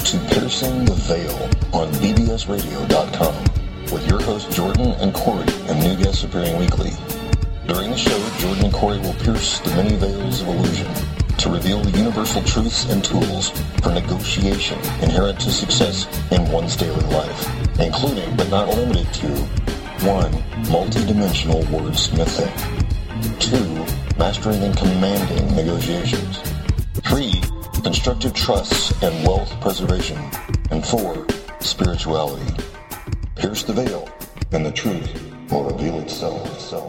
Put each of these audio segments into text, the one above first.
to Piercing the Veil on bbsradio.com with your hosts Jordan and Corey and new guests appearing weekly. During the show, Jordan and Corey will pierce the many veils of illusion to reveal the universal truths and tools for negotiation inherent to success in one's daily life, including but not limited to 1. Multi-dimensional wordsmithing, 2. Mastering and commanding negotiations, 3. Constructive trusts and wealth preservation, and 4. Spirituality. Pierce the veil, and the truth will reveal itself.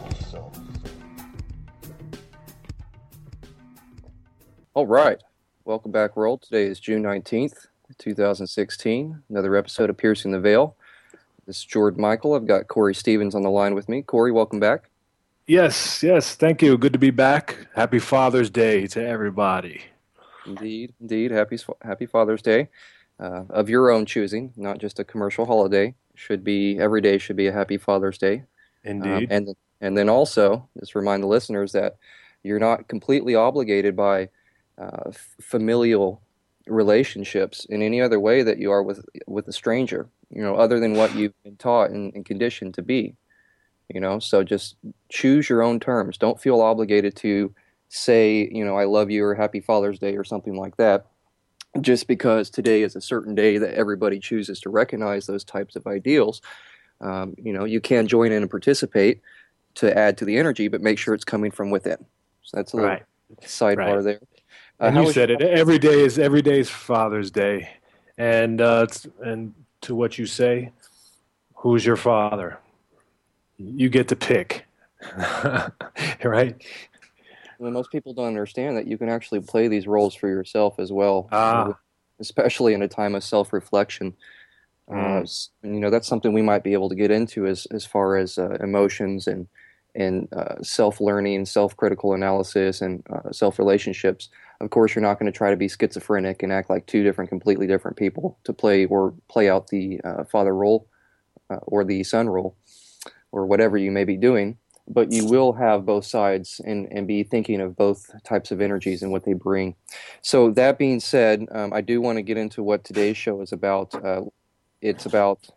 All right. Welcome back, world. Today is June 19th, 2016. Another episode of Piercing the Veil. This is Jordan Michael. I've got Corey Stevens on the line with me. Corey, welcome back. Yes. Thank you. Good to be back. Happy Father's Day to everybody. Indeed. Happy Father's Day of your own choosing, not just a commercial holiday. Every day should be a Happy Father's Day. Indeed. And then also, just remind the listeners that you're not completely obligated by familial relationships in any other way that you are with a stranger, other than what you've been taught and conditioned to be, so just choose your own terms. Don't feel obligated to say, I love you or Happy Father's Day or something like that, just because today is a certain day that everybody chooses to recognize those types of ideals. You can join in and participate to add to the energy, but make sure it's coming from within. So that's a little sidebar there. And you said it. Every day is Father's Day, and to what you say, who's your father? You get to pick, right? Well, most people don't understand that you can actually play these roles for yourself as well, especially in a time of self-reflection. That's something we might be able to get into as far as emotions and self-learning, self-critical analysis, and self-relationships. Of course, you're not going to try to be schizophrenic and act like two completely different people to play out the father role or the son role or whatever you may be doing. But you will have both sides and be thinking of both types of energies and what they bring. So that being said, I do want to get into what today's show is about. It's about,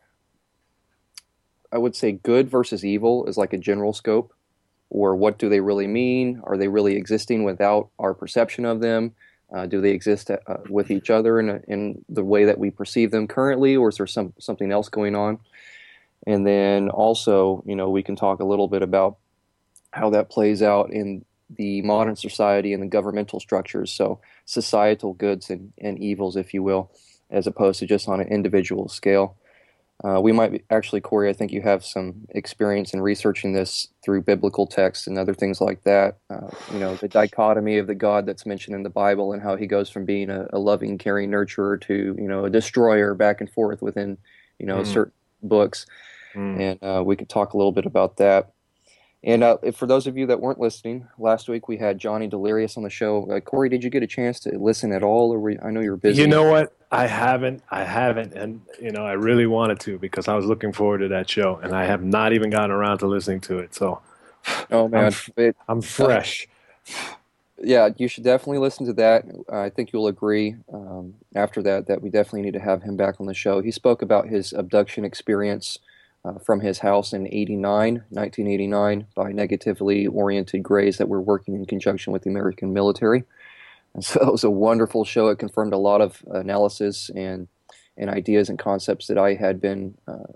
I would say, good versus evil is like a general scope. Or what do they really mean? Are they really existing without our perception of them? Do they exist with each other in the way that we perceive them currently, or is there something else going on? And then also, we can talk a little bit about how that plays out in the modern society and the governmental structures. So societal goods and evils, if you will, as opposed to just on an individual scale. We might actually, Corey, I think you have some experience in researching this through biblical texts and other things like that. The dichotomy of the God that's mentioned in the Bible and how he goes from being a loving, caring nurturer to, a destroyer back and forth within, certain books. And we could talk a little bit about that. And for those of you that weren't listening, last week we had Johnny Delirious on the show. Corey, did you get a chance to listen at all? Or I know you were busy. You know what? I haven't. And, I really wanted to because I was looking forward to that show. And I have not even gotten around to listening to it. So oh, man. I'm fresh. Yeah, you should definitely listen to that. I think you'll agree after that we definitely need to have him back on the show. He spoke about his abduction experience from his house in 1989, by negatively oriented grays that were working in conjunction with the American military. And so it was a wonderful show. It confirmed a lot of analysis and ideas and concepts that I had been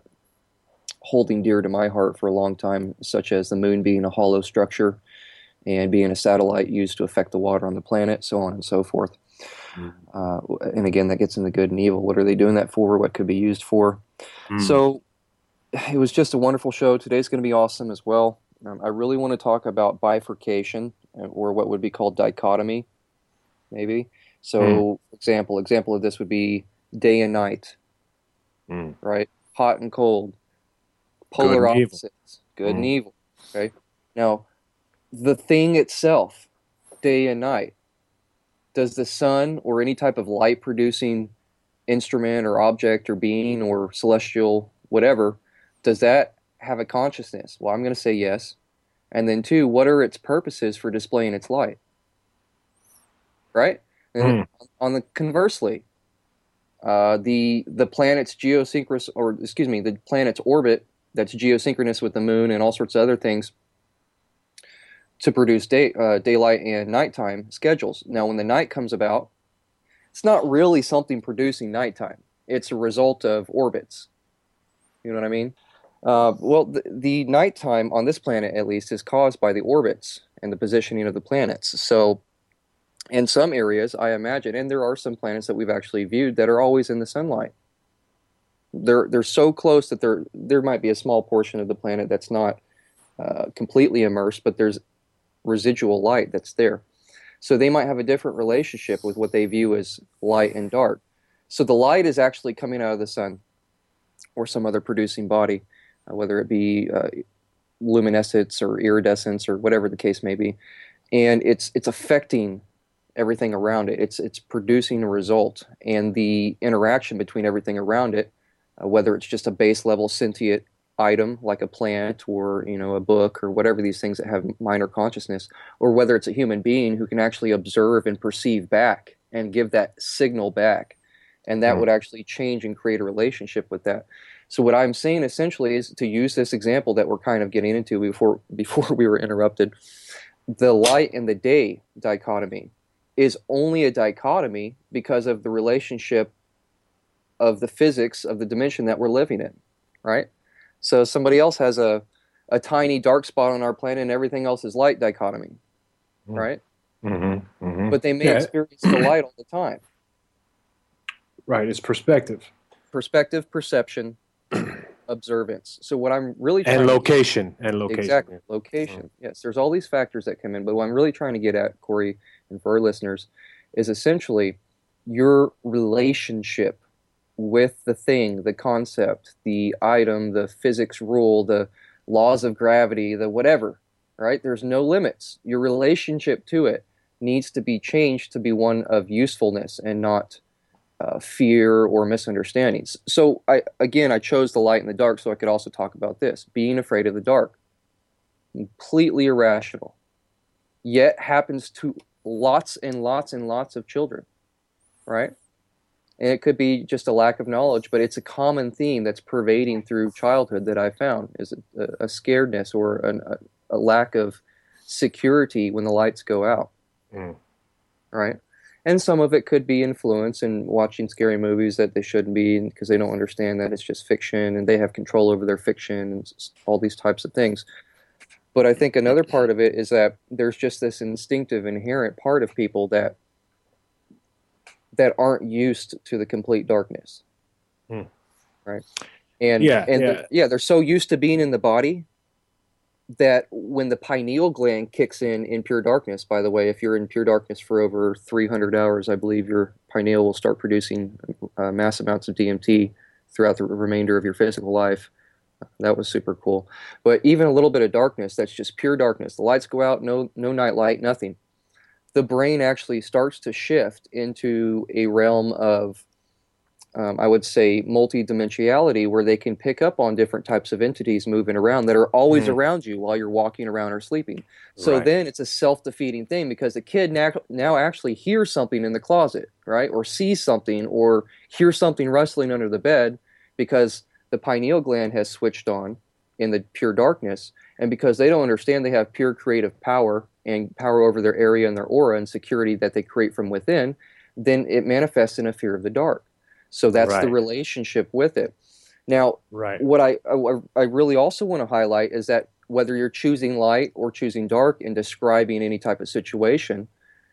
holding dear to my heart for a long time, such as the moon being a hollow structure and being a satellite used to affect the water on the planet, so on and so forth. And again, that gets into good and evil. What are they doing that for? What could be used for? So it was just a wonderful show. Today's going to be awesome as well. I really want to talk about bifurcation, or what would be called dichotomy, maybe. So, example of this would be day and night, right? Hot and cold, polar opposites, good and evil. Okay. Now, the thing itself, day and night, does the sun or any type of light-producing instrument or object or being or celestial whatever, does that have a consciousness? Well, I'm going to say yes. And then two, what are its purposes for displaying its light? Right? And on the conversely, The planet's geosynchronous, or excuse me, the planet's orbit that's geosynchronous with the moon and all sorts of other things to produce daylight and nighttime schedules. Now, when the night comes about, it's not really something producing nighttime. It's a result of orbits. You know what I mean? Well, the nighttime on this planet, at least, is caused by the orbits and the positioning of the planets. So, in some areas, I imagine, and there are some planets that we've actually viewed that are always in the sunlight. They're so close that there might be a small portion of the planet that's not completely immersed, but there's residual light that's there. So they might have a different relationship with what they view as light and dark. So the light is actually coming out of the sun or some other producing body, whether it be luminescence or iridescence or whatever the case may be, and it's affecting everything around it. It's producing a result, and the interaction between everything around it, whether it's just a base level sentient item like a plant or a book or whatever, these things that have minor consciousness, or whether it's a human being who can actually observe and perceive back and give that signal back, and that would actually change and create a relationship with that. So what I'm saying essentially is, to use this example that we're kind of getting into before we were interrupted, the light and the day dichotomy is only a dichotomy because of the relationship of the physics of the dimension that we're living in, right? So somebody else has a tiny dark spot on our planet and everything else is light dichotomy, right? Mm-hmm, mm-hmm. But they may experience the light all the time. Right, it's perspective. Perspective, perception, observance. So what I'm really trying and location. Exactly, location. Yes, there's all these factors that come in, but what I'm really trying to get at, Corey, and for our listeners, is essentially your relationship with the thing, the concept, the item, the physics rule, the laws of gravity, the whatever, right? There's no limits. Your relationship to it needs to be changed to be one of usefulness and not fear or misunderstandings. So I chose the light and the dark so I could also talk about this. Being afraid of the dark. Completely irrational. Yet happens to lots and lots and lots of children, right? And it could be just a lack of knowledge, but it's a common theme that's pervading through childhood that I found, is a scaredness or a lack of security when the lights go out, right? And some of it could be influence in watching scary movies that they shouldn't be, because they don't understand that it's just fiction and they have control over their fiction and all these types of things. But I think another part of it is that there's just this instinctive, inherent part of people that aren't used to the complete darkness, right? And they're so used to being in the body that when the pineal gland kicks in pure darkness, by the way, if you're in pure darkness for over 300 hours, I believe your pineal will start producing mass amounts of DMT throughout the remainder of your physical life. That was super cool. But even a little bit of darkness, that's just pure darkness. The lights go out, no night light, nothing. The brain actually starts to shift into a realm of, I would say, multidimensionality, where they can pick up on different types of entities moving around that are always around you while you're walking around or sleeping. So then it's a self-defeating thing, because the kid now actually hears something in the closet, right? Or sees something, or hears something rustling under the bed, because the pineal gland has switched on in the pure darkness. And because they don't understand they have pure creative power and power over their area and their aura and security that they create from within, then it manifests in a fear of the dark. So that's the relationship with it. Now, what I really also want to highlight is that whether you're choosing light or choosing dark in describing any type of situation,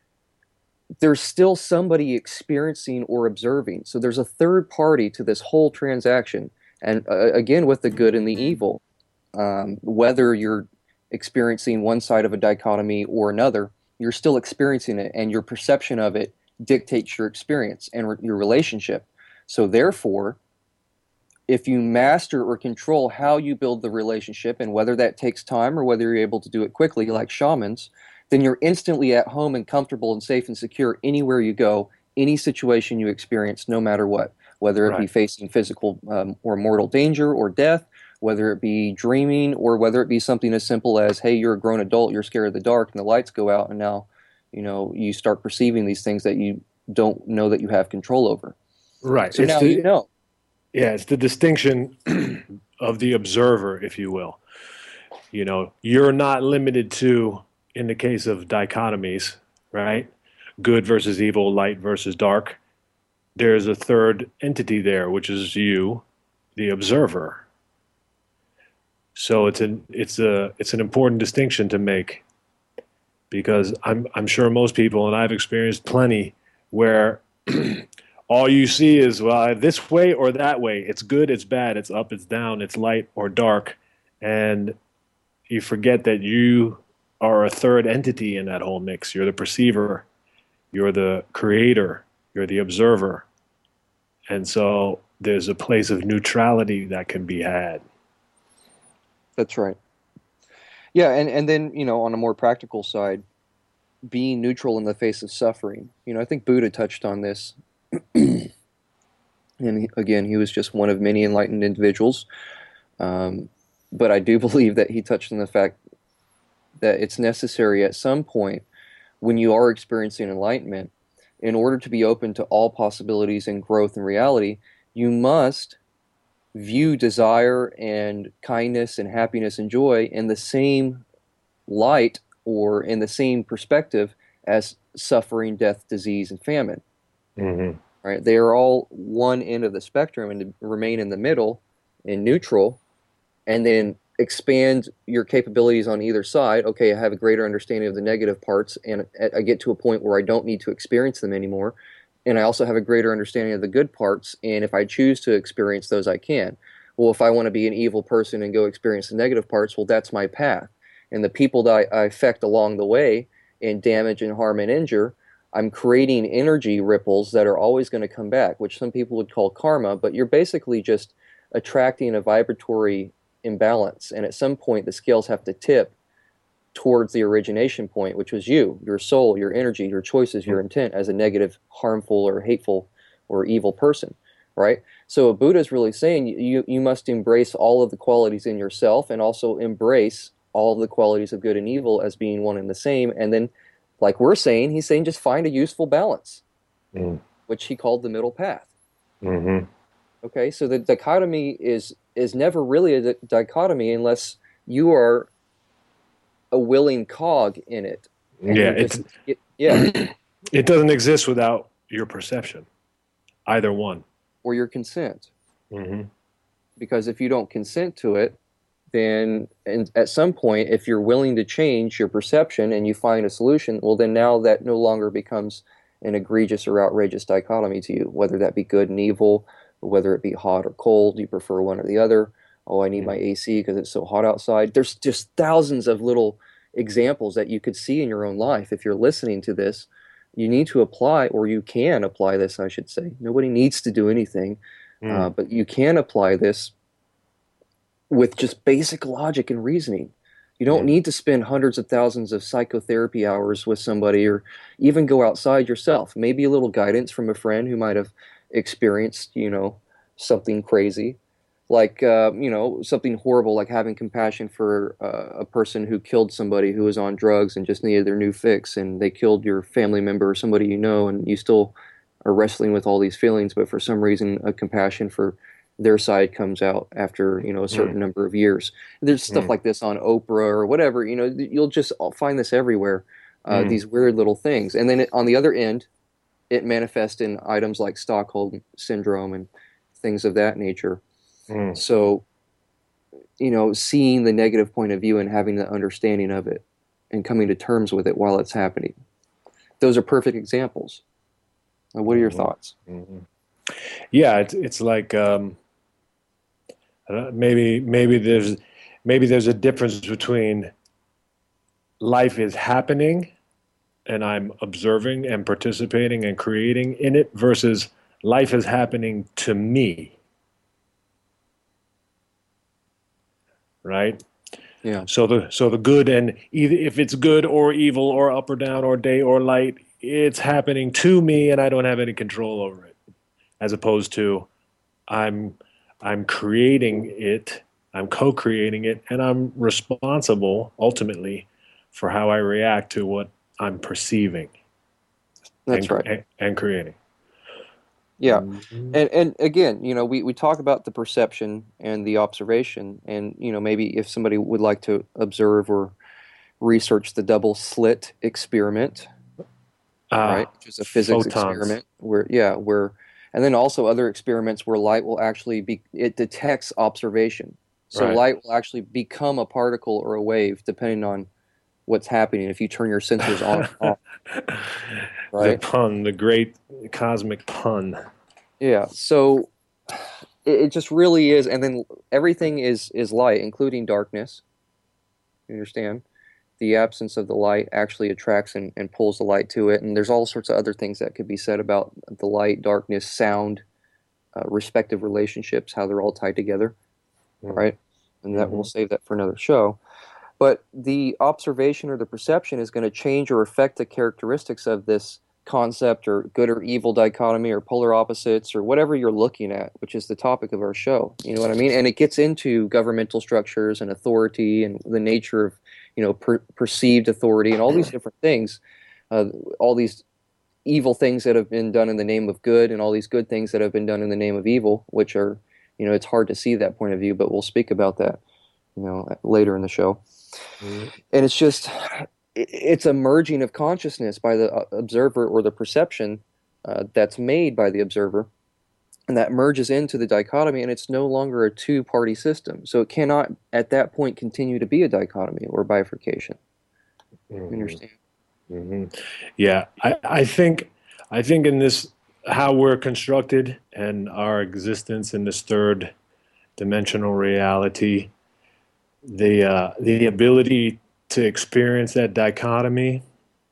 there's still somebody experiencing or observing. So there's a third party to this whole transaction. And again, with the good and the evil, whether you're experiencing one side of a dichotomy or another, you're still experiencing it, and your perception of it dictates your experience and your relationship. So therefore, if you master or control how you build the relationship, and whether that takes time or whether you're able to do it quickly like shamans, then you're instantly at home and comfortable and safe and secure anywhere you go, any situation you experience, no matter what, whether it be facing physical or mortal danger or death, whether it be dreaming, or whether it be something as simple as, hey, you're a grown adult, you're scared of the dark, and the lights go out, and now you start perceiving these things that you don't know that you have control over. Right. So now you know. Yeah, it's the distinction of the observer, if you will. You know, you're not limited to, in the case of dichotomies, right? Good versus evil, light versus dark. There's a third entity there, which is you, the observer. So it's an important distinction to make, because I'm sure most people, and I've experienced plenty, where all you see is, well, this way or that way. It's good, it's bad, it's up, it's down, it's light or dark, and you forget that you are a third entity in that whole mix. You're the perceiver, you're the creator, you're the observer. And so there's a place of neutrality that can be had. That's right. Yeah, and then, on a more practical side, being neutral in the face of suffering. I think Buddha touched on this. And again, he was just one of many enlightened individuals. But I do believe that he touched on the fact that it's necessary at some point when you are experiencing enlightenment, in order to be open to all possibilities and growth in reality, you must view desire and kindness and happiness and joy in the same light or in the same perspective as suffering, death, disease, and famine. Mm-hmm. Right? They are all one end of the spectrum, and to remain in the middle, in neutral, and then expand your capabilities on either side. Okay, I have a greater understanding of the negative parts, and I get to a point where I don't need to experience them anymore. And I also have a greater understanding of the good parts, and if I choose to experience those, I can. Well, if I want to be an evil person and go experience the negative parts, well, that's my path. And the people that I affect along the way and damage and harm and injure, I'm creating energy ripples that are always going to come back, which some people would call karma, but you're basically just attracting a vibratory imbalance. And at some point, the scales have to tip towards the origination point, which was you, your soul, your energy, your choices, your intent as a negative, harmful, or hateful, or evil person, right? So Buddha is really saying you must embrace all of the qualities in yourself, and also embrace all of the qualities of good and evil as being one and the same. And then, like we're saying, he's saying just find a useful balance, which he called the middle path. Mm-hmm. Okay, so the dichotomy is never really a dichotomy unless you are a willing cog in it. It doesn't exist without your perception, either one, or your consent. Mm-hmm. Because if you don't consent to it, then and at some point, if you're willing to change your perception and you find a solution, well, then now that no longer becomes an egregious or outrageous dichotomy to you, whether that be good and evil, or whether it be hot or cold, you prefer one or the other. Oh, I need my AC because it's so hot outside. There's just thousands of little examples that you could see in your own life. If you're listening to this, you need to apply, or you can apply this, I should say. Nobody needs to do anything, but you can apply this with just basic logic and reasoning. You don't need to spend hundreds of thousands of psychotherapy hours with somebody, or even go outside yourself. Maybe a little guidance from a friend who might have experienced, something crazy, like, something horrible, like having compassion for a person who killed somebody who was on drugs and just needed their new fix, and they killed your family member or somebody you know, and you still are wrestling with all these feelings, but for some reason, a compassion for their side comes out after, a certain number of years. There's stuff like this on Oprah or whatever, you'll just find this everywhere, these weird little things. And then on the other end, it manifests in items like Stockholm Syndrome and things of that nature. So, seeing the negative point of view and having the understanding of it and coming to terms with it while it's happening. Those are perfect examples. What are your thoughts? Yeah, it's like maybe there's a difference between life is happening and I'm observing and participating and creating in it versus life is happening to me. Right? Yeah. So the good, and either if it's good or evil or up or down or day or light, it's happening to me and I don't have any control over it. As opposed to I'm creating it, I'm co-creating it, and I'm responsible ultimately for how I react to what I'm perceiving. That's right. And creating. Yeah. Mm-hmm. And again, we talk about the perception and the observation, and maybe if somebody would like to observe or research the double slit experiment, right, which is a physics Photons. experiment and then also other experiments where light will actually it detects observation. So Right. light will actually become a particle or a wave depending on what's happening if you turn your sensors on or off, The right? pun, the great cosmic pun. Yeah. So it just really is, and then everything is light, including darkness. You understand? The absence of the light actually attracts and pulls the light to it. And there's all sorts of other things that could be said about the light, darkness, sound, respective relationships, how they're all tied together, right? And that we'll save that for another show. But the observation or the perception is going to change or affect the characteristics of this concept or good or evil dichotomy or polar opposites or whatever you're looking at, which is the topic of our show. You know what I mean? And it gets into governmental structures and authority and the nature of, perceived authority and all these different things, all these evil things that have been done in the name of good and all these good things that have been done in the name of evil, which are, it's hard to see that point of view, but we'll speak about that, later in the show. And it's just, it's a merging of consciousness by the observer or the perception that's made by the observer, and that merges into the dichotomy, and it's no longer a two-party system. So it cannot, at that point, continue to be a dichotomy or bifurcation. You understand? Mm-hmm. Yeah, I think in this, how we're constructed and our existence in this third dimensional reality, the ability to experience that dichotomy,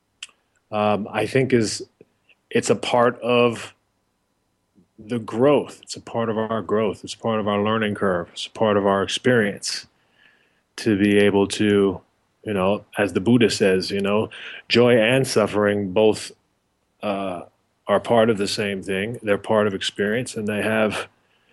I think it's a part of the growth. It's a part of our growth. It's part of our learning curve. It's a part of our experience to be able to, as the Buddha says, joy and suffering both are part of the same thing. They're part of experience, and they have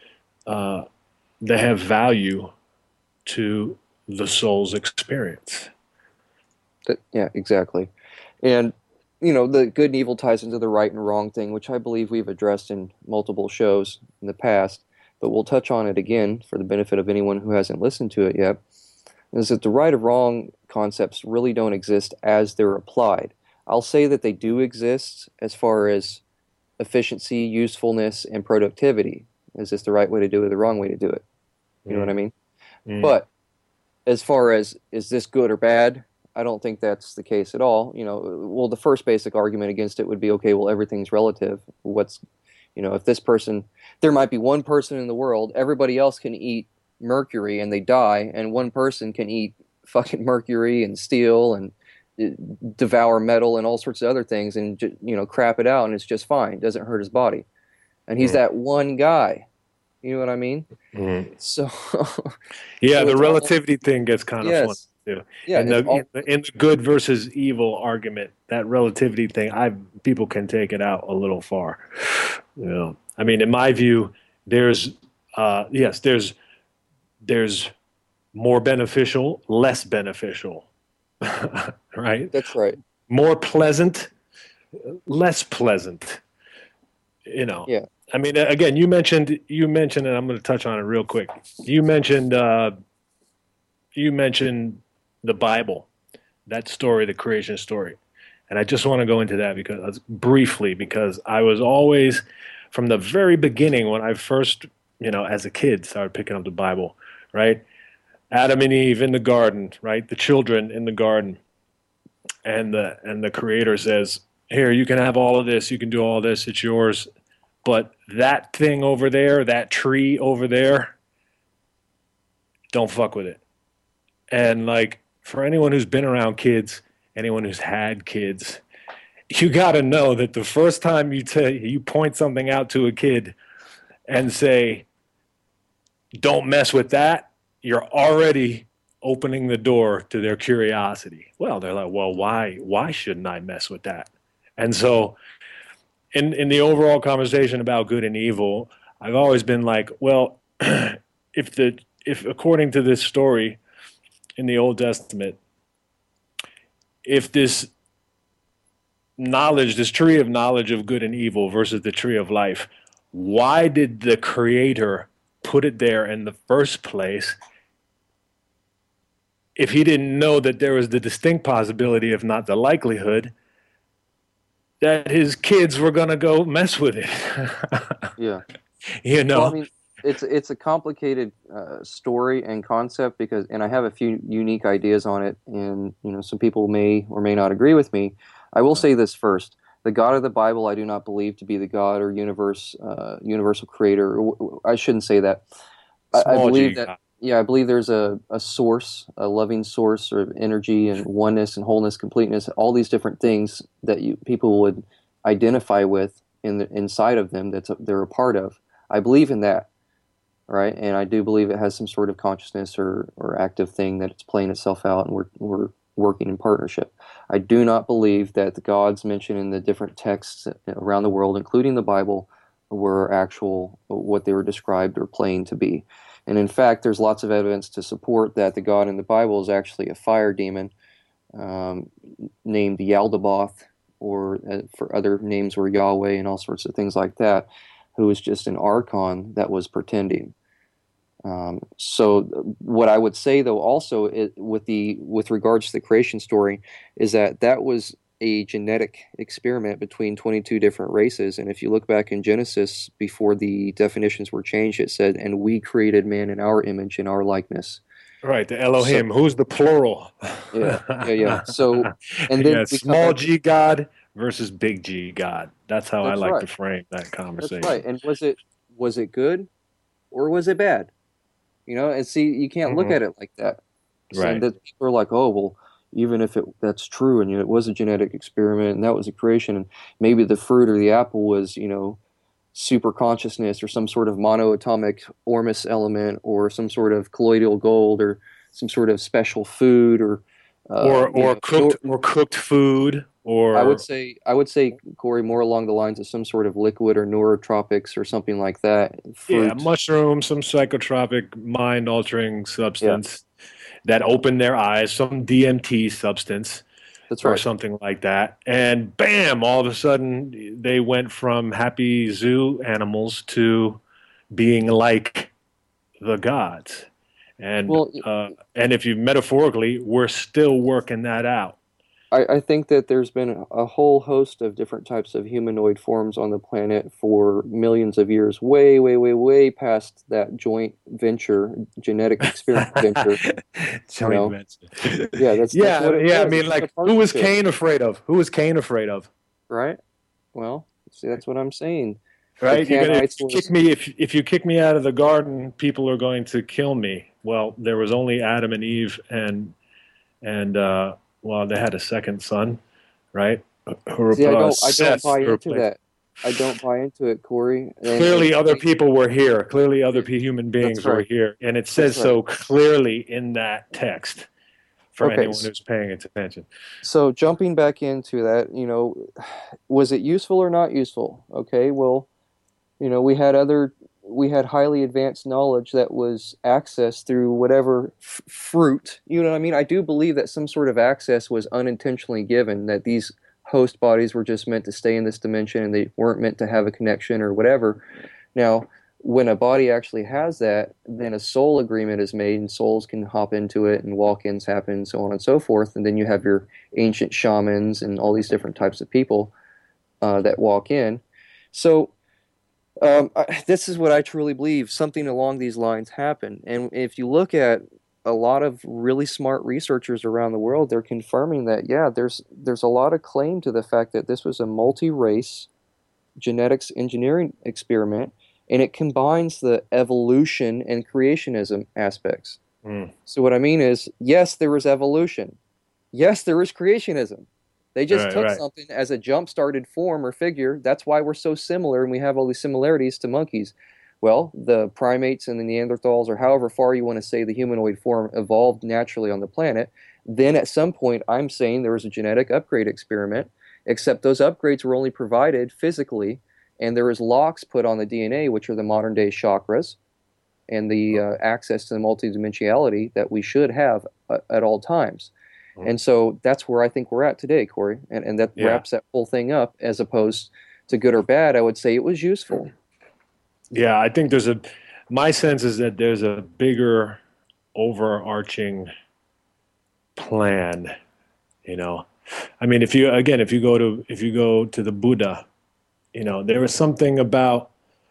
value to the soul's experience. Yeah, exactly. And the good and evil ties into the right and wrong thing, which I believe we've addressed in multiple shows in the past, but we'll touch on it again for the benefit of anyone who hasn't listened to it yet, is that the right or wrong concepts really don't exist as they're applied. I'll say that they do exist as far as efficiency, usefulness, and productivity. Is this the right way to do it or the wrong way to do it? You know what I mean? But as far as, is this good or bad? I don't think that's the case at all. Well, the first basic argument against it would be, okay, well, everything's relative. If this person, there might be one person in the world, everybody else can eat mercury and they die, and one person can eat fucking mercury and steel and devour metal and all sorts of other things and, crap it out and it's just fine. Doesn't hurt his body. And he's that one guy. You know what I mean? So, yeah, so the relativity thing gets kind of fun. Yeah, in the good versus evil argument, that relativity thing, people can take it out a little far. I mean, in my view, there's more beneficial, less beneficial, right? That's right. More pleasant, less pleasant. Yeah. I mean, again, you mentioned, and I'm going to touch on it real quick. You mentioned the Bible, that story, the creation story. And I just want to go into that because I was always, from the very beginning, when I first, as a kid, started picking up the Bible, right? Adam and Eve in the garden, right? The children in the garden. And the Creator says, here, you can have all of this. You can do all this. It's yours. But that thing over there, that tree over there, don't fuck with it. And for anyone who's been around kids, anyone who's had kids, you got to know that the first time you point something out to a kid and say, don't mess with that, you're already opening the door to their curiosity. Well, they're like, well, why shouldn't I mess with that? And so in the overall conversation about good and evil, I've always been like, well, if according to this story in the Old Testament, if this tree of knowledge of good and evil versus the tree of life, why did the creator put it there in the first place if he didn't know that there was the distinct possibility, if not the likelihood, that his kids were going to go mess with it? Yeah. Well, I mean, it's a complicated story and concept and I have a few unique ideas on it, and some people may or may not agree with me. I will say this first: the God of the Bible, I do not believe to be the God or universal creator. I shouldn't say that. I believe that. Yeah, I believe there's a source, a loving source of energy and oneness and wholeness, completeness, all these different things that people would identify with inside of them they're a part of. I believe in that, right? And I do believe it has some sort of consciousness or active thing that it's playing itself out, and we're working in partnership. I do not believe that the gods mentioned in the different texts around the world, including the Bible, were actual what they were described or playing to be. And in fact, there's lots of evidence to support that the God in the Bible is actually a fire demon named Yaldabaoth, or for other names were Yahweh and all sorts of things like that, who was just an archon that was pretending. So what I would say, though, also with regards to the creation story, is that was a genetic experiment between 22 different races. And if you look back in Genesis, before the definitions were changed, it said, "And we created man in our image, in our likeness." Right, the Elohim. Who's the plural? Yeah. So, and then small G God versus big G God. That's how I like to frame that conversation. That's right. And was it good or was it bad? And see, you can't look at it like that. Right. So that people are like, oh, well, even if that's true, and it was a genetic experiment, and that was a creation, and maybe the fruit or the apple was, super consciousness or some sort of monoatomic Ormus element or some sort of colloidal gold or some sort of special food or cooked food, or I would say, Corey, more along the lines of some sort of liquid or neurotropics or something like that. Fruit. Yeah, mushroom, some psychotropic, mind-altering substance that opened their eyes, some DMT substance. That's right. Or something like that. And bam, all of a sudden they went from happy zoo animals to being like the gods. And and if you metaphorically, we're still working that out. I think that there's been a whole host of different types of humanoid forms on the planet for millions of years, way, way, way, way past that joint venture, genetic experiment venture. Joint venture. Yeah, that's what it was. I mean, like, who was Cain afraid of? Who was Cain afraid of? Right. Well, see, that's what I'm saying. Right. You're gonna kick me if you kick me out of the garden, people are going to kill me. Well, there was only Adam and Eve, and well, they had a second son, right? See, I don't buy into that. I don't buy into it, Corey. Clearly, other people were here. Clearly, other human beings were here, and it says so clearly in that text for anyone who's paying attention. So, jumping back into that, was it useful or not useful? Okay, well, we had highly advanced knowledge that was accessed through whatever fruit. You know what I mean? I do believe that some sort of access was unintentionally given, that these host bodies were just meant to stay in this dimension and they weren't meant to have a connection or whatever. Now, when a body actually has that, then a soul agreement is made and souls can hop into it and walk-ins happen and so on and so forth. And then you have your ancient shamans and all these different types of people that walk in. So this is what I truly believe. Something along these lines happened. And if you look at a lot of really smart researchers around the world, they're confirming that, there's a lot of claim to the fact that this was a multi-race genetics engineering experiment, and it combines the evolution and creationism aspects. So what I mean is, yes, there was evolution. Yes, there was creationism. They just took something as a jump-started form or figure. That's why we're so similar, and we have all these similarities to monkeys. Well, the primates and the Neanderthals, or however far you want to say the humanoid form, evolved naturally on the planet. Then at some point, I'm saying there was a genetic upgrade experiment, except those upgrades were only provided physically, and there was locks put on the DNA, which are the modern-day chakras, and the access to the multidimensionality that we should have at all times. And so that's where I think we're at today, Corey. And that wraps that whole thing up. As opposed to good or bad, I would say it was useful. Yeah, I think my sense is that there's a bigger overarching plan, you know. I mean, if you go to the Buddha, you know, there was something about,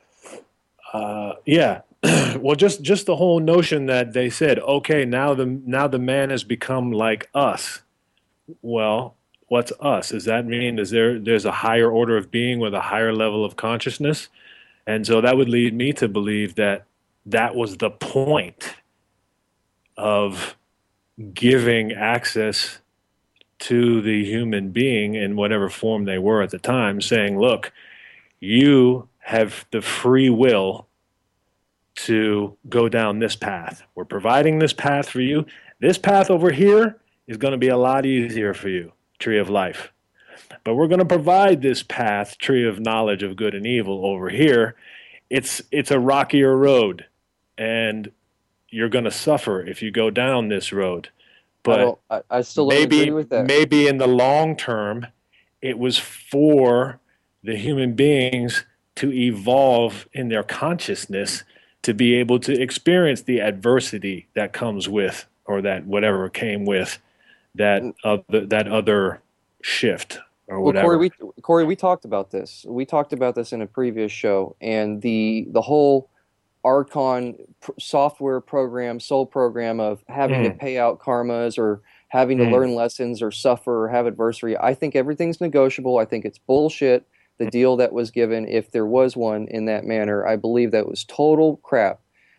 well, just the whole notion that they said, okay, now the man has become like us. Well, what's us? Does that mean there's a higher order of being with a higher level of consciousness? And so that would lead me to believe that was the point of giving access to the human being in whatever form they were at the time, saying, look, you have the free will to go down this path. We're providing this path for you. This path over here is going to be a lot easier for you, tree of life. But we're going to provide this path, tree of knowledge of good and evil, over here. It's a rockier road, and you're going to suffer if you go down this road. But I still don't agree with that. Maybe in the long term, it was for the human beings to evolve in their consciousness to be able to experience the adversity that comes with, or that whatever came with that other shift or whatever. Well, Corey, we talked about this. We talked about this in a previous show, and the whole Archon software program, soul program of having to pay out karmas or having to learn lessons or suffer or have adversity. I think everything's negotiable. I think it's bullshit. The deal that was given, if there was one in that manner, I believe that was total crap.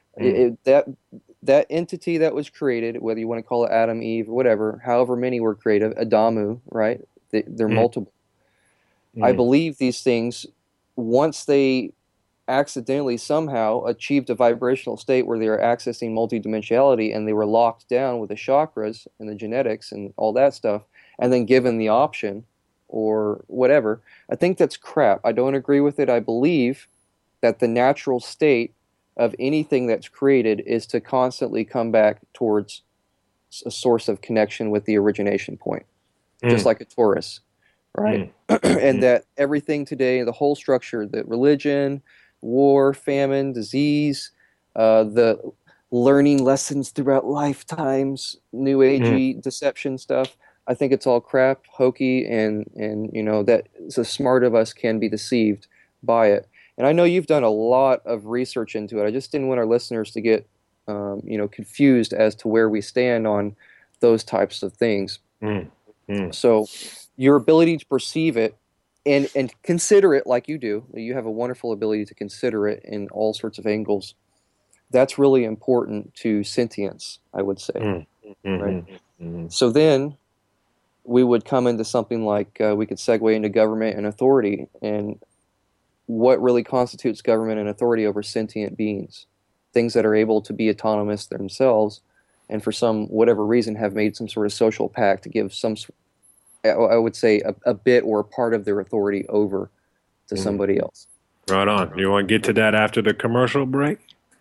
That entity that was created, whether you want to call it Adam, Eve, whatever, however many were created, Adamu, right? They're multiple. I believe these things, once they accidentally somehow achieved a vibrational state where they are accessing multidimensionality and they were locked down with the chakras and the genetics and all that stuff, and then given the option or whatever, I think that's crap. I don't agree with it. I believe that the natural state of anything that's created is to constantly come back towards a source of connection with the origination point, just like a torus, right? And that everything today, the whole structure, the religion, war, famine, disease, the learning lessons throughout lifetimes, new agey deception stuff, I think it's all crap, hokey, and you know that the smart of us can be deceived by it. And I know you've done a lot of research into it. I just didn't want our listeners to get confused as to where we stand on those types of things. So your ability to perceive it and consider it like you do, you have a wonderful ability to consider it in all sorts of angles. That's really important to sentience, I would say. Right? So then we would come into something like we could segue into government and authority, and what really constitutes government and authority over sentient beings, things that are able to be autonomous themselves and for some whatever reason have made some sort of social pact to give some, I would say, a bit or a part of their authority over to somebody else. Right on. You want to get to that after the commercial break?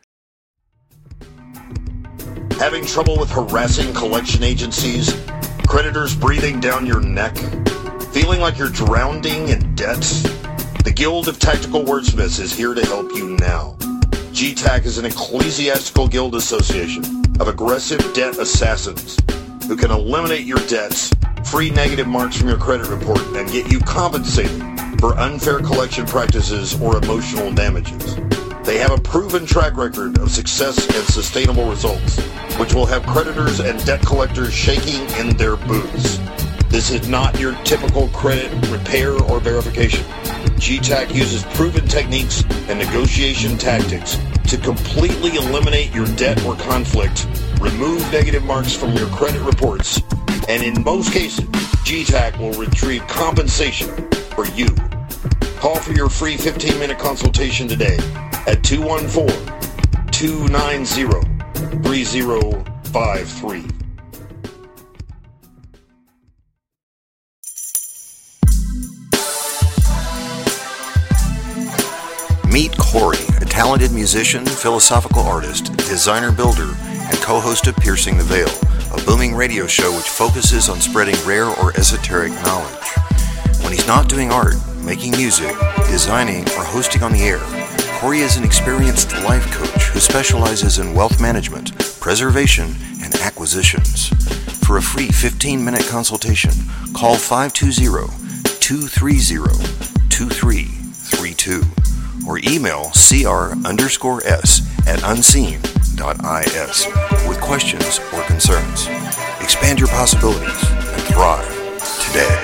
Having trouble with harassing collection agencies? Creditors breathing down your neck? Feeling like you're drowning in debt? The Guild of Tactical Wordsmiths is here to help you now. GTAC is an ecclesiastical guild association of aggressive debt assassins who can eliminate your debts, free negative marks from your credit report, and get you compensated for unfair collection practices or emotional damages. They have a proven track record of success and sustainable results, which will have creditors and debt collectors shaking in their boots. This is not your typical credit repair or verification. GTAC uses proven techniques and negotiation tactics to completely eliminate your debt or conflict, remove negative marks from your credit reports, and in most cases, GTAC will retrieve compensation for you. Call for your free 15-minute consultation today at 214-290-3053. Meet Corey, a talented musician, philosophical artist, designer-builder, and co-host of Piercing the Veil, a booming radio show which focuses on spreading rare or esoteric knowledge. When he's not doing art, making music, designing, or hosting on the air, Corey is an experienced life coach who specializes in wealth management, preservation, and acquisitions. For a free 15-minute consultation, call 520-230-2332 or email cr_s@unseen.is with questions or concerns. Expand your possibilities and thrive today.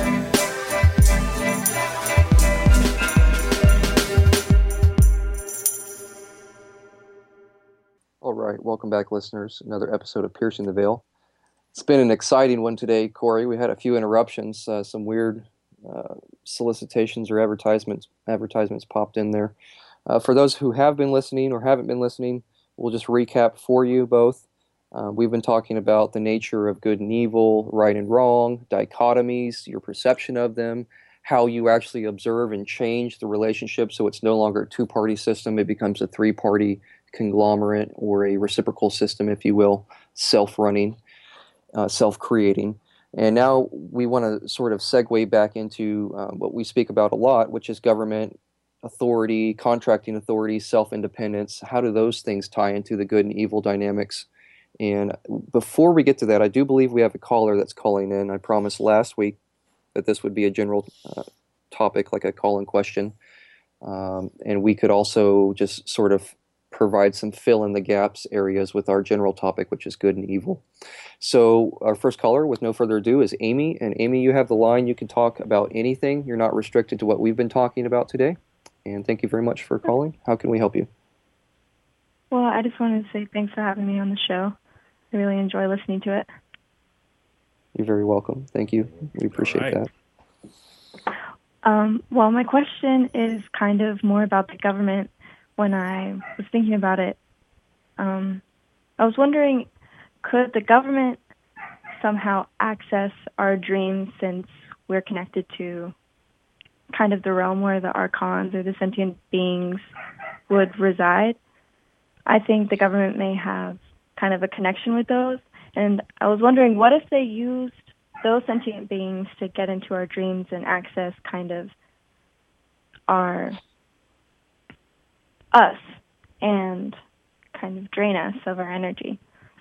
All right, welcome back, listeners. Another episode of Piercing the Veil. It's been an exciting one today, Corey. We had a few interruptions, some weird solicitations or advertisements popped in there. For those who have been listening or haven't been listening, we'll just recap for you both. We've been talking about the nature of good and evil, right and wrong, dichotomies, your perception of them, how you actually observe and change the relationship so it's no longer a two-party system, it becomes a three-party conglomerate or a reciprocal system, if you will, self-running, self-creating. And now we want to sort of segue back into what we speak about a lot, which is government, authority, contracting authority, self-independence. How do those things tie into the good and evil dynamics? And before we get to that, I do believe we have a caller that's calling in. I promised last week that this would be a general topic, like a call-in question. And we could also just sort of provide some fill-in-the-gaps areas with our general topic, which is good and evil. So our first caller, with no further ado, is Amy. And Amy, you have the line. You can talk about anything. You're not restricted to what we've been talking about today. And thank you very much for calling. How can we help you? Well, I just wanted to say thanks for having me on the show. I really enjoy listening to it. You're very welcome. Thank you. We appreciate that. Well, my question is kind of more about the government. When I was thinking about it, I was wondering, could the government somehow access our dreams since we're connected to kind of the realm where the archons or the sentient beings would reside? I think the government may have kind of a connection with those. And I was wondering, what if they used those sentient beings to get into our dreams and access kind of us and kind of drain us of our energy?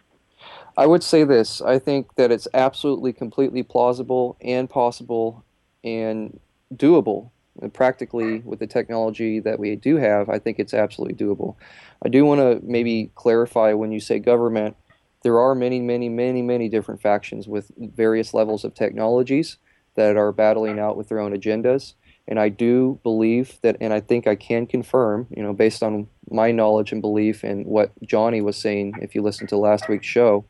I would say this. I think that it's absolutely, completely plausible and possible and doable. And practically, with the technology that we do have, I think it's absolutely doable. I do want to maybe clarify, when you say government, there are many, many, many, many different factions with various levels of technologies that are battling out with their own agendas. And I do believe that, and I think I can confirm, based on my knowledge and belief and what Johnny was saying, if you listened to last week's show,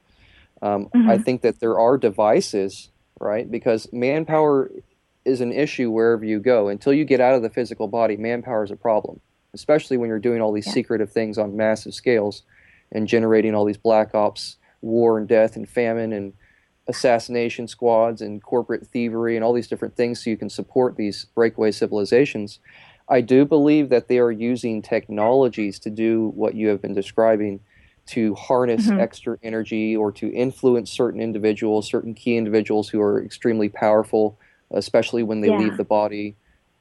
I think that there are devices, right? Because manpower is an issue wherever you go. Until you get out of the physical body, manpower is a problem, especially when you're doing all these secretive things on massive scales and generating all these black ops, war and death and famine and assassination squads and corporate thievery and all these different things so you can support these breakaway civilizations. I do believe that they are using technologies to do what you have been describing, to harness extra energy or to influence certain individuals, certain key individuals who are extremely powerful, especially when they leave the body.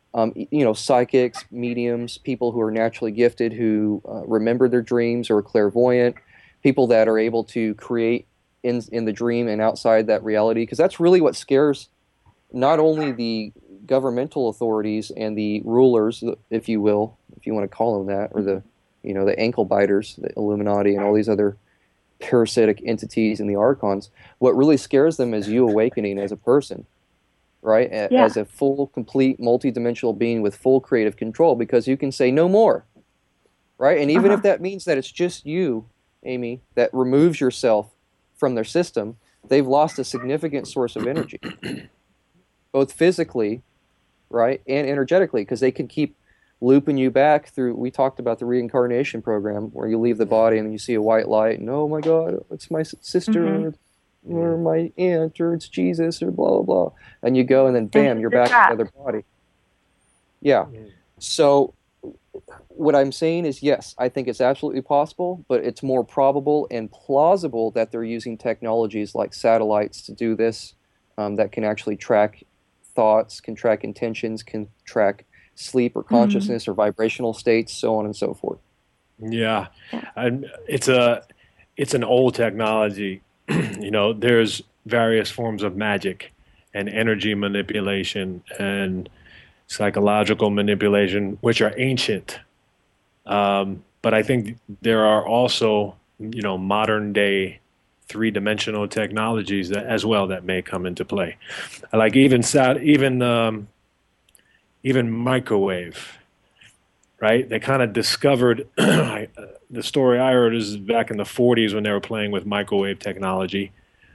Psychics, mediums, people who are naturally gifted, who remember their dreams or are clairvoyant, people that are able to create in the dream and outside that reality, because that's really what scares not only the governmental authorities and the rulers, if you will, if you want to call them that, or the ankle biters, the Illuminati and all these other parasitic entities and the archons. What really scares them is you awakening as a person, right? As a full, complete, multidimensional being with full creative control, because you can say no more, right? And even if that means that it's just you, Amy, that removes yourself from their system, they've lost a significant source of energy, both physically, right, and energetically, because they can keep looping you back through. We talked about the reincarnation program, where you leave the body and you see a white light, and oh my God, it's my sister, or my aunt, or it's Jesus, or blah blah blah, and you go, and then bam, you're back in the other body. Yeah. So what I'm saying is, yes, I think it's absolutely possible, but it's more probable and plausible that they're using technologies like satellites to do this, that can actually track thoughts, can track intentions, can track sleep or consciousness or vibrational states, so on and so forth. Yeah, it's an old technology. There's various forms of magic and energy manipulation and psychological manipulation, which are ancient. But I think there are also, modern day three-dimensional technologies that may come into play, like even microwave. Right? They kind of discovered, the story I heard is back in the 40s when they were playing with microwave technology.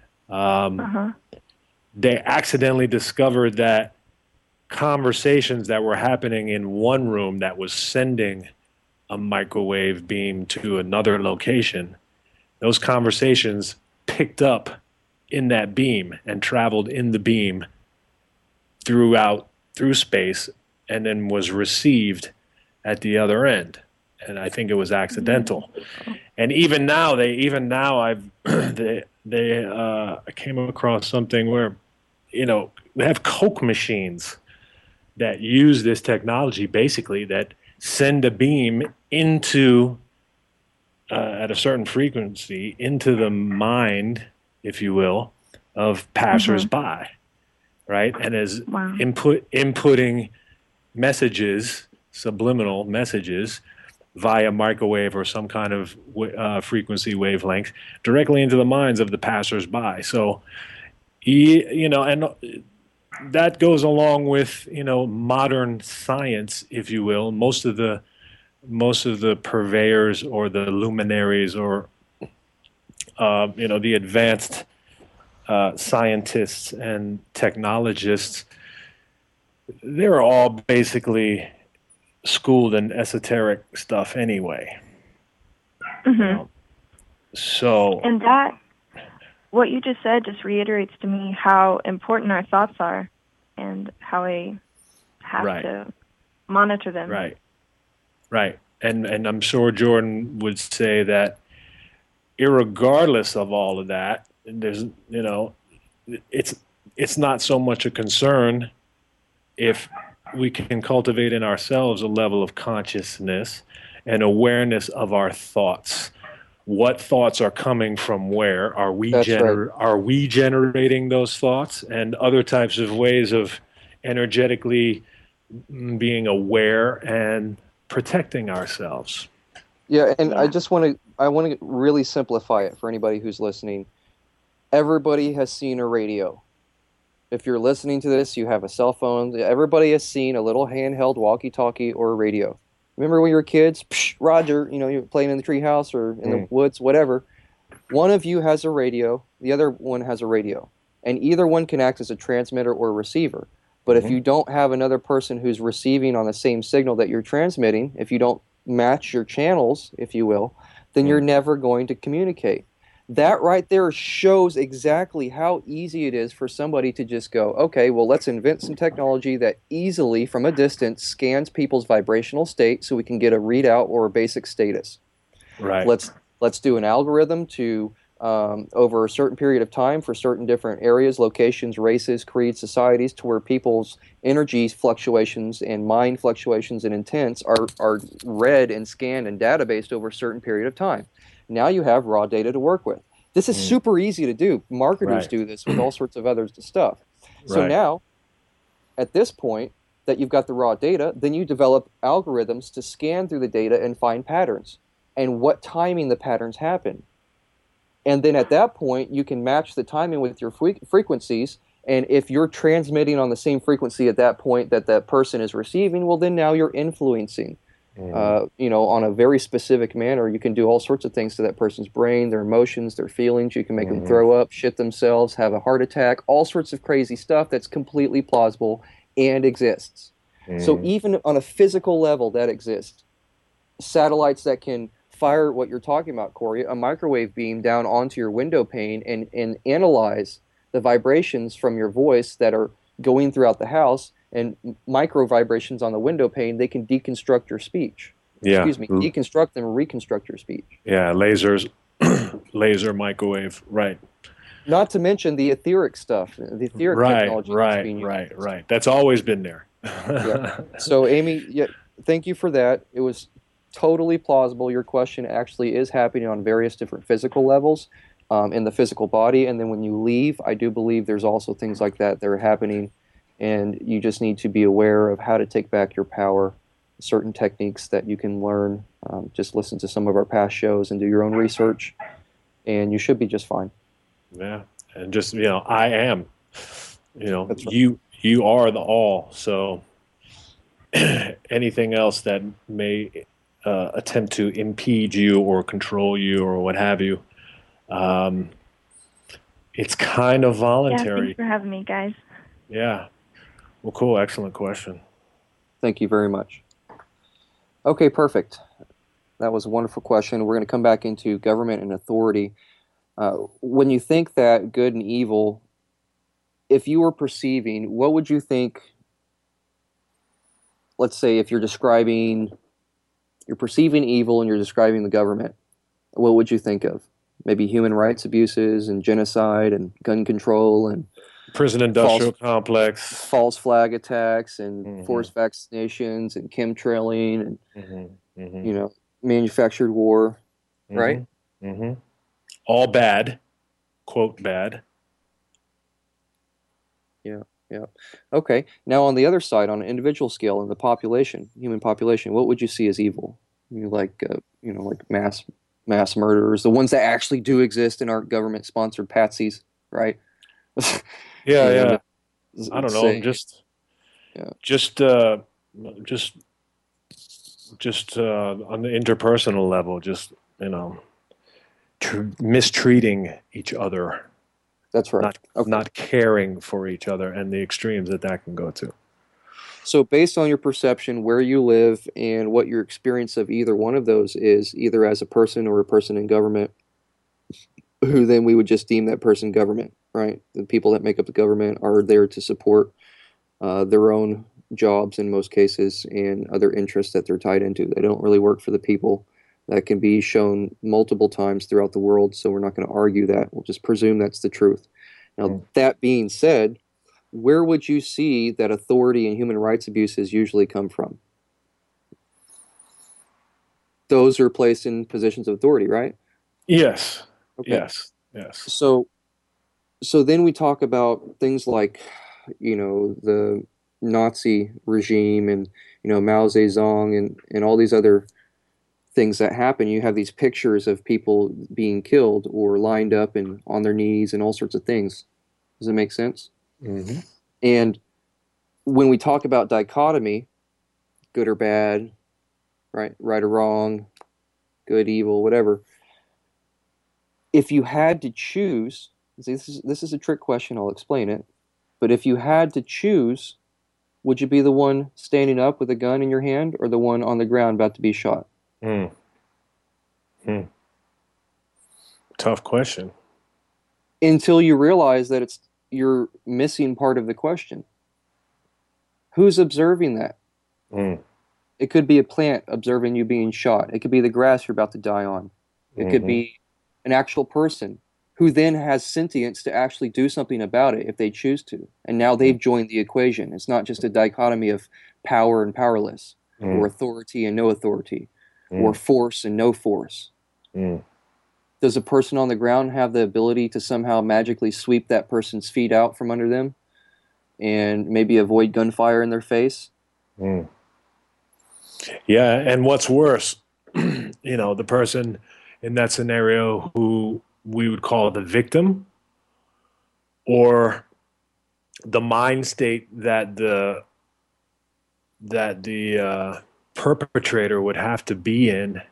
They accidentally discovered that conversations that were happening in one room that was sending a microwave beam to another location, those conversations picked up in that beam and traveled in the beam through space and then was received at the other end, and I think it was accidental. And even now, I came across something where, they have Coke machines that use this technology, basically, that send a beam into at a certain frequency into the mind, if you will, of passersby, right? And is inputting messages, subliminal messages via microwave or some kind of frequency wavelength directly into the minds of the passersby. So, and that goes along with, modern science, if you will. Most of the purveyors or the luminaries or, the advanced scientists and technologists, they're all basically schooled in esoteric stuff anyway. So, and that, what you just said, just reiterates to me how important our thoughts are and how we have to monitor them. Right. And I'm sure Jordan would say that irregardless of all of that, there's, it's not so much a concern if we can cultivate in ourselves a level of consciousness and awareness of our thoughts. What thoughts are coming from where? Are we generating those thoughts? And other types of ways of energetically being aware and protecting ourselves. Yeah, and I want to really simplify it for anybody who's listening. Everybody has seen a radio. If you're listening to this, you have a cell phone. Everybody has seen a little handheld walkie-talkie or a radio. Remember when you were kids? Psh, Roger, you're playing in the treehouse or in the woods, whatever. One of you has a radio. The other one has a radio. And either one can act as a transmitter or a receiver. But if you don't have another person who's receiving on the same signal that you're transmitting, if you don't match your channels, if you will, then you're never going to communicate. That right there shows exactly how easy it is for somebody to just go, okay, well, let's invent some technology that easily, from a distance, scans people's vibrational state so we can get a readout or a basic status. Right. Let's do an algorithm to, over a certain period of time for certain different areas, locations, races, creeds, societies, to where people's energy fluctuations and mind fluctuations and intents are read and scanned and databased over a certain period of time. Now you have raw data to work with. This is super easy to do. Marketers do this with all sorts of other stuff. So now, at this point that you've got the raw data, then you develop algorithms to scan through the data and find patterns and what timing the patterns happen. And then at that point, you can match the timing with your frequencies. And if you're transmitting on the same frequency at that point that that person is receiving, well, then now you're influencing. On a very specific manner. You can do all sorts of things to that person's brain, their emotions, their feelings. You can make them throw up, shit themselves, have a heart attack, all sorts of crazy stuff that's completely plausible and exists. So even on a physical level, that exists. Satellites that can fire what you're talking about, Corey, a microwave beam down onto your window pane and analyze the vibrations from your voice that are going throughout the house, and micro vibrations on the window pane, they can deconstruct your speech. Deconstruct them and reconstruct your speech. Yeah, lasers, laser, microwave, right. Not to mention the etheric stuff, the etheric technology that's being used. Right. That's always been there. Yeah. So, Amy, yeah, thank you for that. It was totally plausible. Your question actually is happening on various different physical levels in the physical body. And then when you leave, I do believe there's also things like that are happening. And you just need to be aware of how to take back your power, certain techniques that you can learn. Just listen to some of our past shows and do your own research, and you should be just fine. Yeah. And just, I am. That's right. You are the all. So anything else that may attempt to impede you or control you or what have you, it's kind of Yeah, voluntary. thanks for having me, guys. Yeah. Well, cool. Excellent question. Thank you very much. Okay, perfect. That was a wonderful question. We're going to come back into government and authority. When you think that good and evil, if you were perceiving, what would you think? Let's say if you're perceiving evil and you're describing the government, what would you think of? Maybe human rights abuses and genocide and gun control and Prison industrial complex, false flag attacks and forced vaccinations and chemtrailing and manufactured war, right? Mm-hmm. All bad, quote bad. Yeah. Okay. Now on the other side, on an individual scale, in the population, human population, what would you see as evil? Like mass murderers, the ones that actually do exist and aren't government-sponsored patsies, right? Yeah. I don't know. Just on the interpersonal level, just mistreating each other. That's right. Not caring for each other, and the extremes that can go to. So based on your perception, where you live, and what your experience of either one of those is, either as a person or a person in government, who then we would just deem that person government, right? The people that make up the government are there to support their own jobs in most cases and other interests that they're tied into. They don't really work for the people. That can be shown multiple times throughout the world, so we're not going to argue that. We'll just presume that's the truth. Now, that being said, where would you see that authority and human rights abuses usually come from? Those are placed in positions of authority, right? Yes. Okay. Yes. So then we talk about things like, the Nazi regime and, Mao Zedong and all these other things that happen. You have these pictures of people being killed or lined up and on their knees and all sorts of things. Does it make sense? Mm-hmm. And when we talk about dichotomy, good or bad, right or wrong, good, evil, whatever, if you had to choose, this is a trick question, I'll explain it, but if you had to choose, would you be the one standing up with a gun in your hand or the one on the ground about to be shot? Tough question. Until you realize that you're missing part of the question. Who's observing that? It could be a plant observing you being shot. It could be the grass you're about to die on. It could be an actual person who then has sentience to actually do something about it if they choose to. And now they've joined the equation. It's not just a dichotomy of power and powerless, or authority and no authority, or force and no force. Does a person on the ground have the ability to somehow magically sweep that person's feet out from under them and maybe avoid gunfire in their face? Yeah, and what's worse, the person in that scenario who we would call the victim, or the mind state that the perpetrator would have to be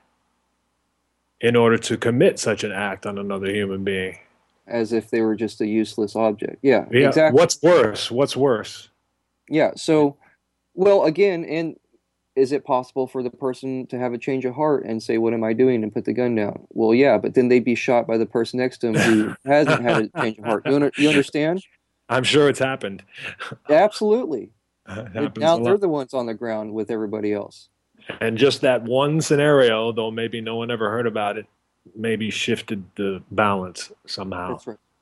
in order to commit such an act on another human being. As if they were just a useless object. Yeah, exactly. What's worse? Yeah, so, well, again, and is it possible for the person to have a change of heart and say, what am I doing, and put the gun down? Well, yeah, but then they'd be shot by the person next to him who hasn't had a change of heart. You understand? I'm sure it's happened. Absolutely. Now they're the ones on the ground with everybody else. And just that one scenario, though maybe no one ever heard about it, maybe shifted the balance somehow. That's right.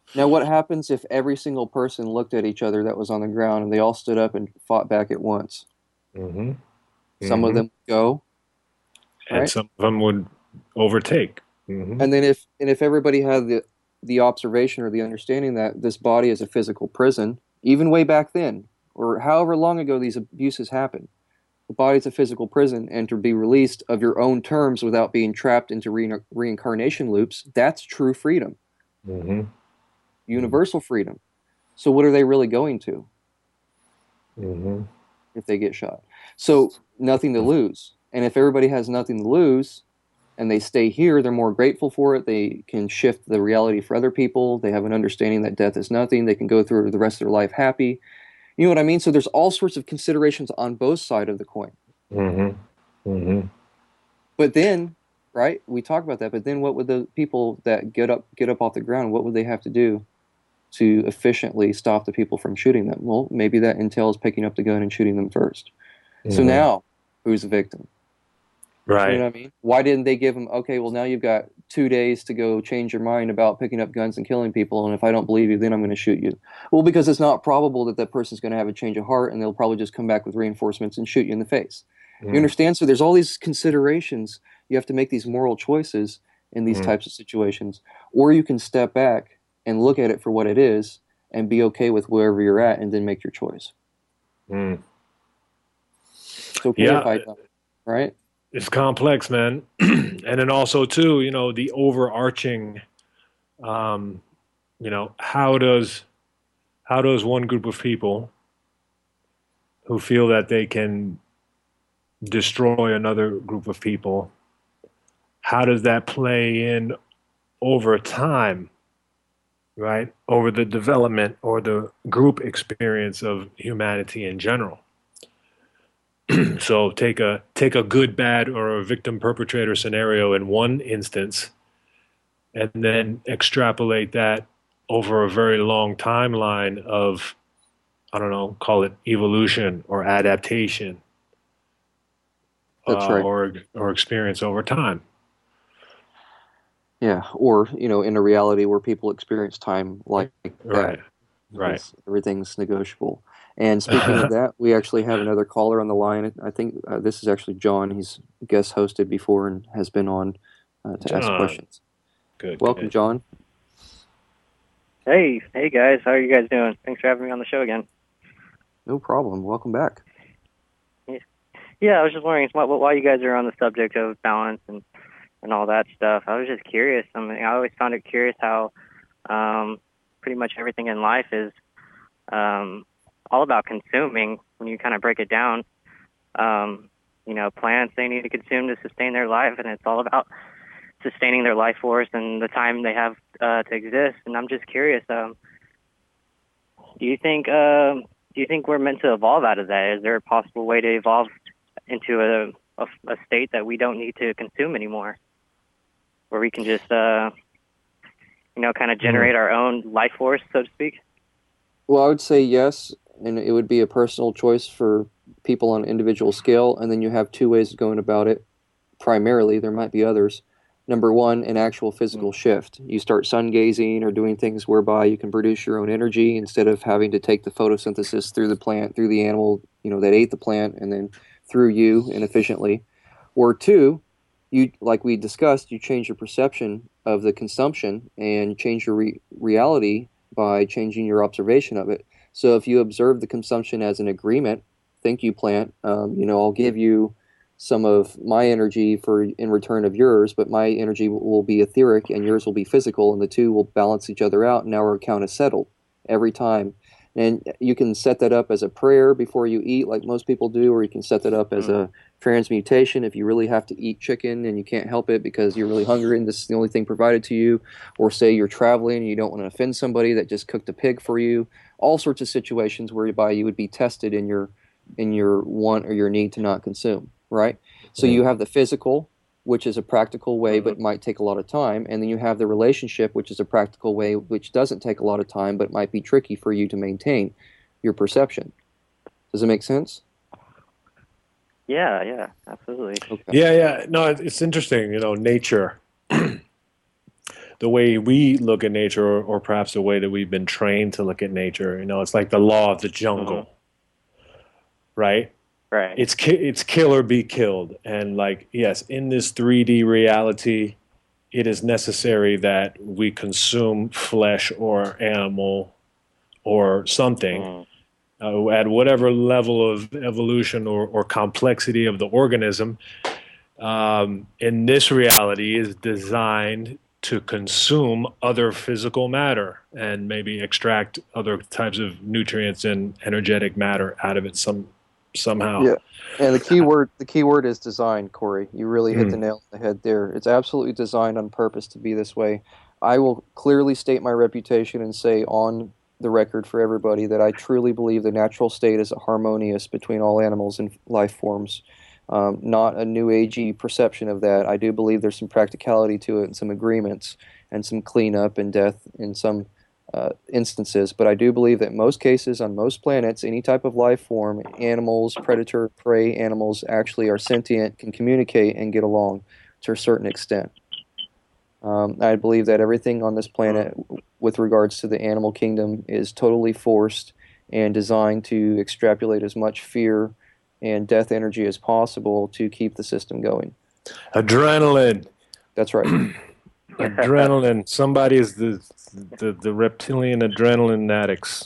Now, what happens if every single person looked at each other that was on the ground and they all stood up and fought back at once? Mm-hmm. Some of them go, And right? some of them would overtake. Mm-hmm. And then if everybody had the observation or the understanding that this body is a physical prison, even way back then, or however long ago these abuses happened, the body is a physical prison, and to be released of your own terms without being trapped into reincarnation loops, that's true freedom. Mm-hmm. Universal freedom. So what are they really going to Mm-hmm. if they get shot? So nothing to lose. And if everybody has nothing to lose and they stay here, they're more grateful for it. They can shift the reality for other people. They have an understanding that death is nothing. They can go through the rest of their life happy. You know what I mean? So there's all sorts of considerations on both sides of the coin. Mm-hmm. Mm-hmm. But then, right, we talk about that, but then what would the people that get up off the ground, what would they have to do to efficiently stop the people from shooting them? Well, maybe that entails picking up the gun and shooting them first. Mm-hmm. So now, who's the victim? Right. You know what I mean? Why didn't they give them, okay, well, now you've got 2 days to go change your mind about picking up guns and killing people, and if I don't believe you, then I'm going to shoot you. Well, because it's not probable that that person's going to have a change of heart, and they'll probably just come back with reinforcements and shoot you in the face. You understand? So there's all these considerations. You have to make these moral choices in these types of situations. Or you can step back and look at it for what it is and be okay with wherever you're at and then make your choice. Mm. It's okay if I don't, right? It's complex, man. And then also, too, the overarching, how does one group of people who feel that they can destroy another group of people, how does that play in over time, right? Over the development or the group experience of humanity in general. So take a good, bad, or a victim perpetrator scenario in one instance, and then extrapolate that over a very long timeline of, I don't know, call it evolution or adaptation. That's right. Or experience over time. Yeah, or in a reality where people experience time like that. Right. Everything's negotiable. And speaking of that, we actually have another caller on the line. I think this is actually John. He's guest hosted before and has been on to ask questions. Good. Welcome, John. Hey guys, how are you guys doing? Thanks for having me on the show again. No problem. Welcome back. Yeah, I was just wondering why you guys are on the subject of balance and all that stuff. I was just curious. I mean, I always found it curious how pretty much everything in life is all about consuming when you kind of break it down. Plants, they need to consume to sustain their life, and it's all about sustaining their life force and the time they have to exist. And I'm just curious, do you think we're meant to evolve out of that? Is there a possible way to evolve into a state that we don't need to consume anymore, where we can just kind of generate our own life force, so to speak? Well, I would say yes, and it would be a personal choice for people on an individual scale, and then you have two ways of going about it. Primarily, there might be others. Number one, an actual physical shift. You start sun gazing or doing things whereby you can produce your own energy instead of having to take the photosynthesis through the plant, through the animal, that ate the plant, and then through you inefficiently. Or two, you, like we discussed, you change your perception of the consumption and change your reality by changing your observation of it. So if you observe the consumption as an agreement, thank you, plant, I'll give you some of my energy in return of yours, but my energy will be etheric and yours will be physical, and the two will balance each other out, and now our account is settled every time. And you can set that up as a prayer before you eat, like most people do, or you can set that up as a transmutation if you really have to eat chicken and you can't help it because you're really hungry and this is the only thing provided to you, or say you're traveling and you don't want to offend somebody that just cooked a pig for you. All sorts of situations whereby you would be tested in your want or your need to not consume, right? So you have the physical, which is a practical way but might take a lot of time, and then you have the relationship, which is a practical way which doesn't take a lot of time but might be tricky for you to maintain your perception. Does it make sense? Yeah, absolutely. Okay. Yeah. No, it's interesting, nature. the way we look at nature, or perhaps the way that we've been trained to look at nature. It's like the law of the jungle, right? Right. It's kill or be killed. And like, yes, in this 3D reality, it is necessary that we consume flesh or animal or something at whatever level of evolution or complexity of the organism. In this reality is designed to consume other physical matter and maybe extract other types of nutrients and energetic matter out of it somehow. Yeah, and the key word is design, Corey. You really hit the nail on the head there. It's absolutely designed on purpose to be this way. I will clearly state my reputation and say on the record for everybody that I truly believe the natural state is harmonious between all animals and life forms. Not a new agey perception of that. I do believe there's some practicality to it and some agreements and some cleanup and death in some instances. But I do believe that in most cases on most planets, any type of life form, animals, predator, prey animals actually are sentient, can communicate and get along to a certain extent. I believe that everything on this planet with regards to the animal kingdom is totally forced and designed to extrapolate as much fear and death energy as possible to keep the system going. Adrenaline. That's right. Adrenaline. Somebody is the reptilian adrenaline addicts.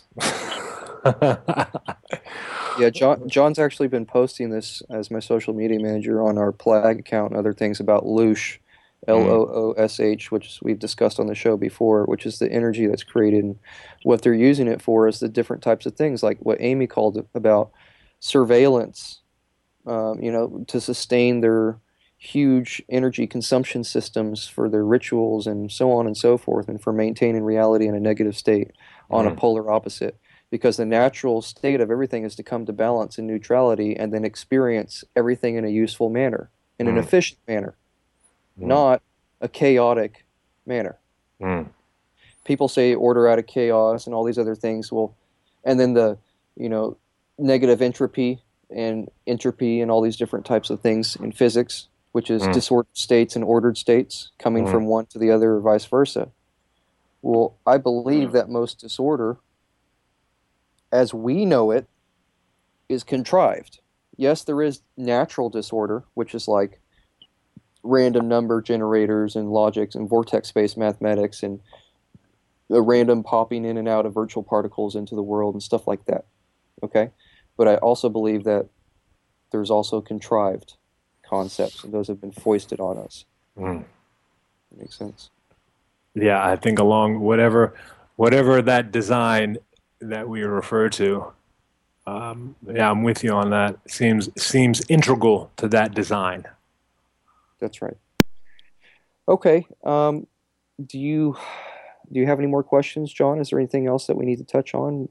Yeah, John's actually been posting this as my social media manager on our Plag account and other things about Loosh, Loosh, which we've discussed on the show before, which is the energy that's created. And what they're using it for is the different types of things, like what Amy called it about surveillance, to sustain their huge energy consumption systems for their rituals and so on and so forth, and for maintaining reality in a negative state on a polar opposite. Because the natural state of everything is to come to balance and neutrality and then experience everything in a useful manner, in an efficient manner, not a chaotic manner. People say order out of chaos and all these other things. Well, and then the, negative entropy and entropy and all these different types of things in physics, which is disordered states and ordered states coming from one to the other or vice versa. Well, I believe that most disorder, as we know it, is contrived. Yes, there is natural disorder, which is like random number generators and logics and vortex-based mathematics and a random popping in and out of virtual particles into the world and stuff like that. Okay? But I also believe that there's also contrived concepts, and those have been foisted on us. That makes sense. Yeah, I think along whatever that design that we refer to, I'm with you on that. Seems integral to that design. That's right. Okay. Do you have any more questions, John? Is there anything else that we need to touch on?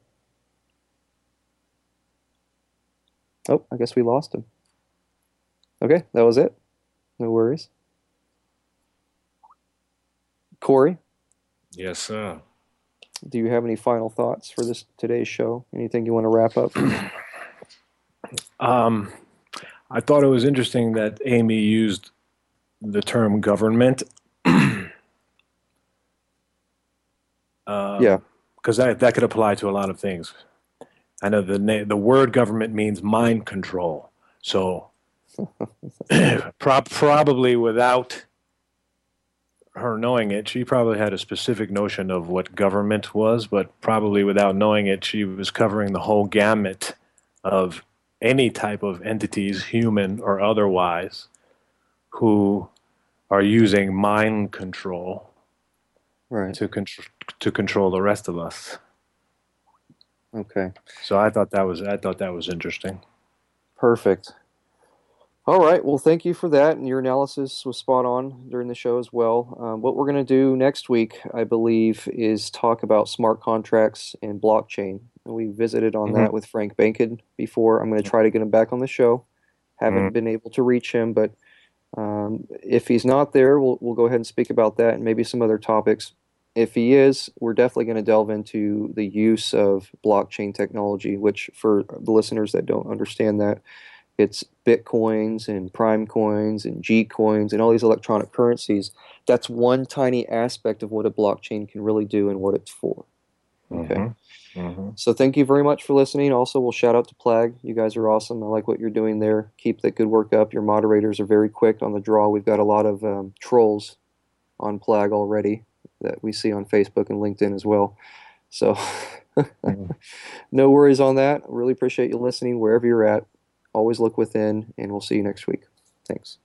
Oh, I guess we lost him. Okay, that was it. No worries. Corey? Yes, sir. Do you have any final thoughts for today's show? Anything you want to wrap up? I thought it was interesting that Amy used the term government. Yeah. Because that could apply to a lot of things. I know the word government means mind control. So probably without her knowing it, she probably had a specific notion of what government was, but probably without knowing it, she was covering the whole gamut of any type of entities, human or otherwise, who are using mind control to control the rest of us. Okay. So I thought that was interesting. Perfect. All right. Well, thank you for that, and your analysis was spot on during the show as well. What we're going to do next week, I believe, is talk about smart contracts and blockchain. We visited on that with Frank Bankid before. I'm going to try to get him back on the show. Haven't been able to reach him, but if he's not there, we'll go ahead and speak about that and maybe some other topics. If he is, we're definitely going to delve into the use of blockchain technology, which for the listeners that don't understand that, it's Bitcoins and Prime coins and G coins and all these electronic currencies. That's one tiny aspect of what a blockchain can really do and what it's for. Okay. So thank you very much for listening. Also, we'll shout out to Plag. You guys are awesome. I like what you're doing there. Keep that good work up. Your moderators are very quick on the draw. We've got a lot of trolls on Plag already that we see on Facebook and LinkedIn as well. So no worries on that. I really appreciate you listening wherever you're at. Always look within, and we'll see you next week. Thanks.